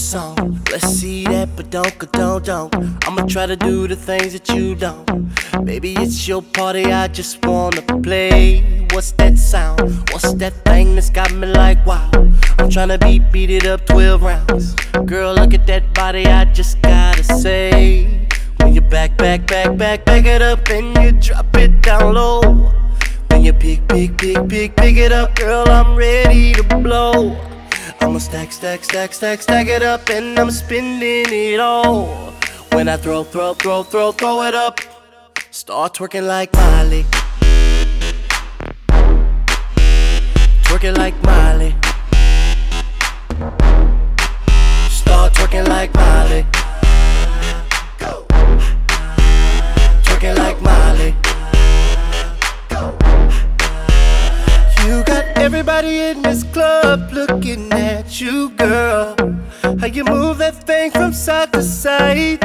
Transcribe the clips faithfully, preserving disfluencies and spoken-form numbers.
song. Let's see that, but don't, don't, don't. I'ma try to do the things that you don't. Baby, it's your party, I just wanna play. What's that sound? What's that thing that's got me like wow? I'm tryna beat, beat it up twelve rounds. Girl, look at that body, I just gotta say. When you back, back, back, back, back it up and you drop it down low. When you pick, pick, pick, pick, pick it up, girl, I'm ready to blow. I'ma stack, stack, stack, stack, stack it up and I'm spending it all. When I throw, throw, throw, throw, throw it up, start twerking like Miley. Twerking like Miley. Start twerking like Miley. Twerking like Miley. You got everybody in this club looking at you, girl. How you move that thing from side to side.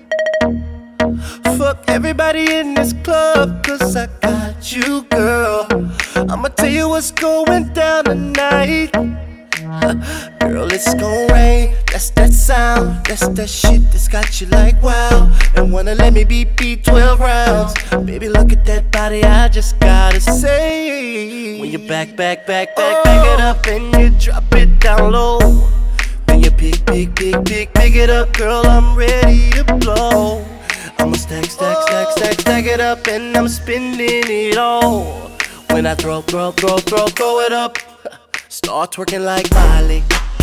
Fuck everybody in this club, cause I got you, girl. I'ma tell you what's going down tonight. Girl, it's gon' rain, that's that sound. That's that shit that's got you like wow. And wanna let me beat, beat twelve rounds. Baby, look at that body, I just gotta say. When you back, back, back, back, oh. Back it up and you drop it down low. When you pick, pick, pick, pick, pick it up, girl, I'm ready to blow. I'ma stack, stack, stack, stack, stack it up and I'm spending it all. When I throw, throw, throw, throw, throw it up, start twerking like Miley.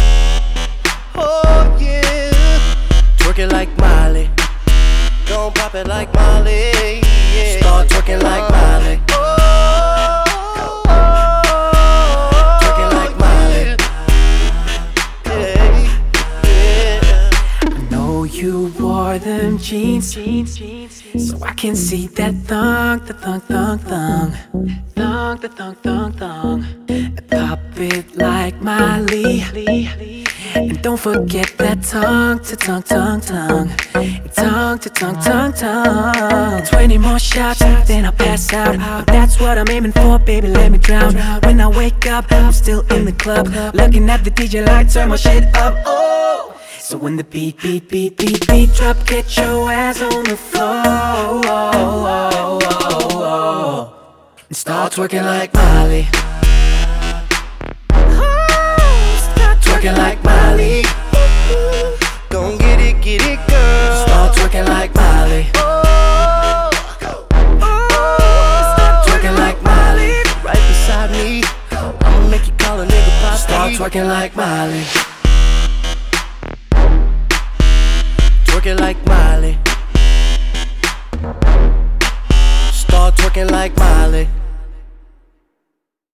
Oh yeah, twerking like Miley. Don't pop it like Miley. Yeah. Start twerking like Miley. Oh, twerking like Miley. Yeah, yeah. I know you wore them jeans, jeans, jeans, so I can see that thong, the thong, thong, thong, thong, the thong, thong, thong. Pop it like Miley. And don't forget that tongue to tongue, tongue, tongue, tongue to tongue, tongue, tongue. Twenty more shots, then I'll pass out. But that's what I'm aiming for, baby, let me drown. When I wake up, I'm still in the club, looking at the D J like turn my shit up. Oh, so when the beat, beat, beat, beat, beat drop, get your ass on the floor. Oh, oh, oh, oh. And start twerking like Miley. Twerking like Miley. Gon' get it, get it, girl. Start twerking like Miley. Oh, Start twerking like Miley. Right beside me, I'ma make you call a nigga poppy. Start twerking like Miley. Twerking like Miley. Start twerking like Miley.